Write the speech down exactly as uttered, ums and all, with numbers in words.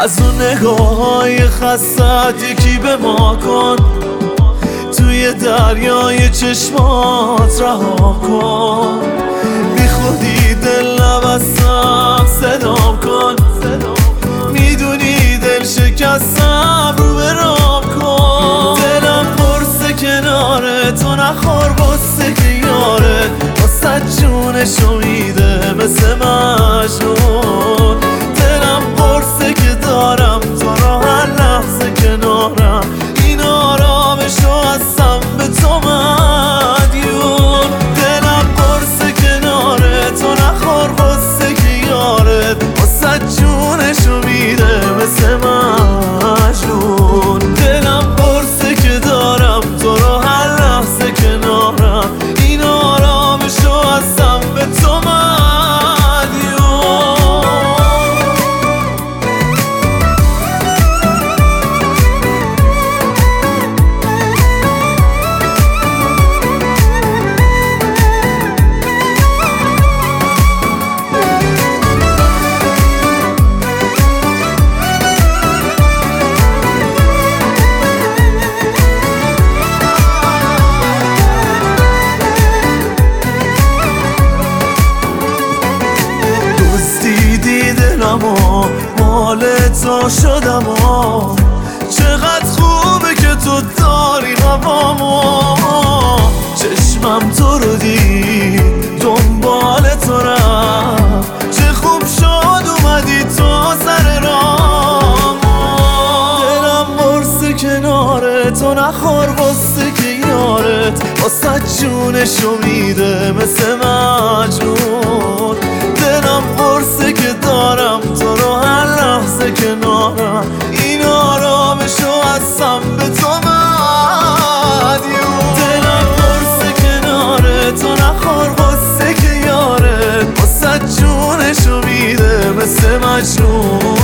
از اون نگاه های خستت یکی به ما کن، توی دریای چشمات رها کن. بی خودی دل نبستم صدام کن، میدونی دل شکستم رو به رام کن. دلم پرسه کناره تو نخور بسته که یاره واسه جونشو میده مثل مجنون. دلم پرسه که دارم تو رو هر لحظه کنارم، این آرامشو هستم به تو مدیون. دلم پرسه کناره تو نخور بسته که یارت واسه جونشو میده مثل مجنون. دلم پرسه که دارم تو رو هر لحظه کنارم، این آرامشو هستم به تو مدیون. دلمو مال تو شدم و چقدر خوبه که تو داری هوامو. چشمم تو رو دید دنبال تو رفت، چه خوب شد اومدی تو سر رامو. دلم برسه کناره تو نخور بسته که یارت واسه جونشو میده مثل مجنون. دلم پرسه که دارم تو رو هر لحظه کنارم، این آرامشو هستم به تو مدیون. دلم پرسه کناره تو نخور بسته که یارت واسه جونشو میده مثل مجنون.